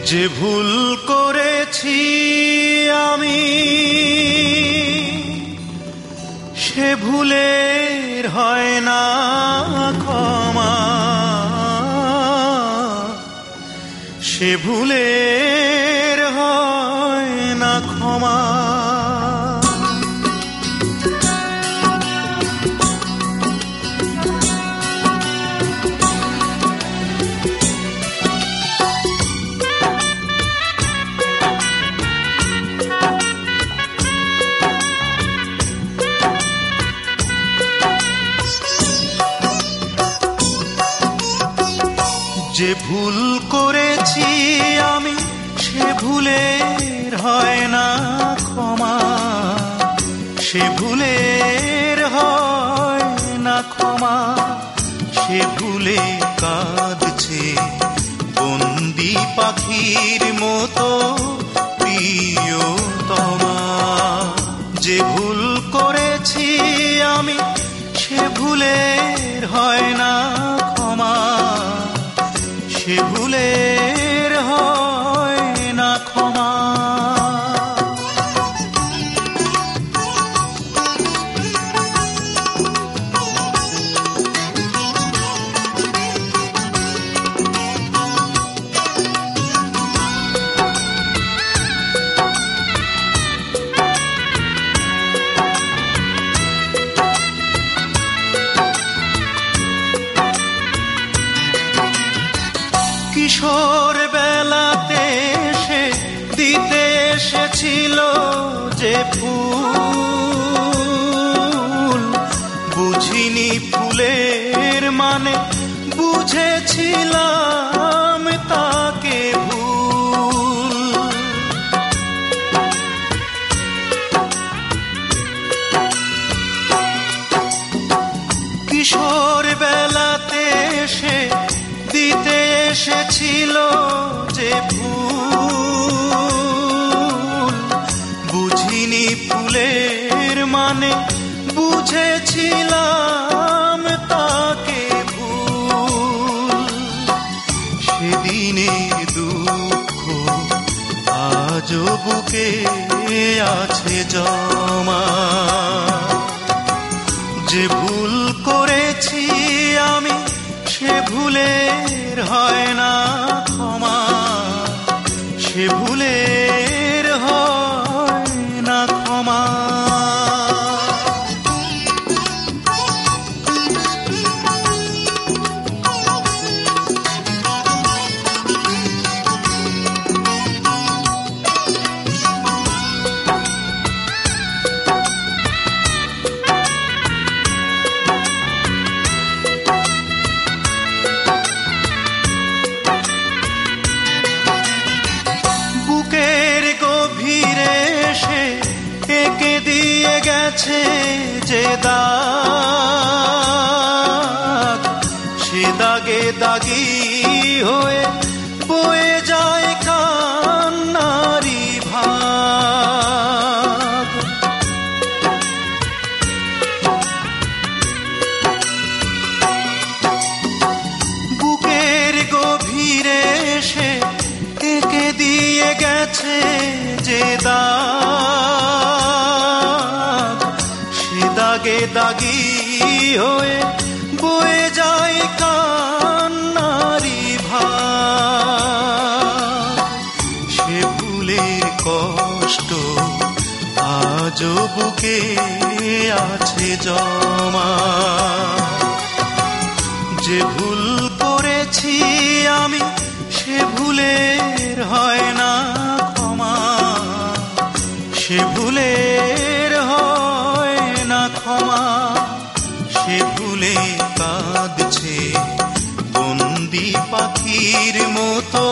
যে ভুল করেছি আমি সে ভুলের হয় না ক্ষমা, সে ভুলের হয় না ক্ষমা। যে ভুল করেছি আমি সে ভুলের হয় না ক্ষমা, সে ভুলের হয় না ক্ষমা। সে ভুলে কাঁদছে বন্দি পাখির মতো প্রিয়তমা। যে ভুল করেছি আমি সে ভুলের হয় না ক্ষমা, সে ভুলের হয় না ক্ষমা। কিশোর বেলাতে সে দিতে এসেছিল যে ফুল, বুঝিনি ফুলের মানে, বুঝেছিলাম তাকে ভুল। কিশোর বেলাতে সে দিতে এসেছিল যে ফুল, বুঝিনি ফুলের মানে, বুঝেছিলাম তাকে ভুল। সেদিনের দুঃখ আজও বুকে আছে জমা। যে ভুল করেছি আমি সে ভুলের হয় না ক্ষমা, সে ভুলের হয় না ক্ষমা। বুকের গভীরে সে এঁকে দিয়ে গেছে যে দাগ, সে দাগে দাগি হয়ে বয়ে যায় কান্নারি ভাগ। বুকের গভীরে সে এঁকে দিয়ে গেছে যে দাগ, সে দাগে দাগি হয়ে বয়ে যায় কান্নারি ভাগ। সে ভুলের কষ্ট আজও বুকে আছে জমা। যে ভুল করেছি আমি সে ভুলের হয় না ক্ষমা, সে ভুলের হয় না ক্ষমা। সে ভুলে কাঁদছে বন্দি পাখির মতো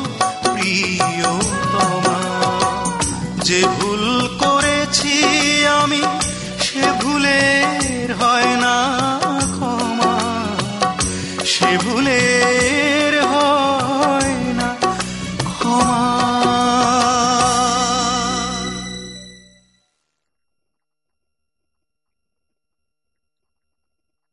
প্রিয়তমা। যে ভুল করেছি আমি সে ভুলের হয় না ক্ষমা, সে ভুলে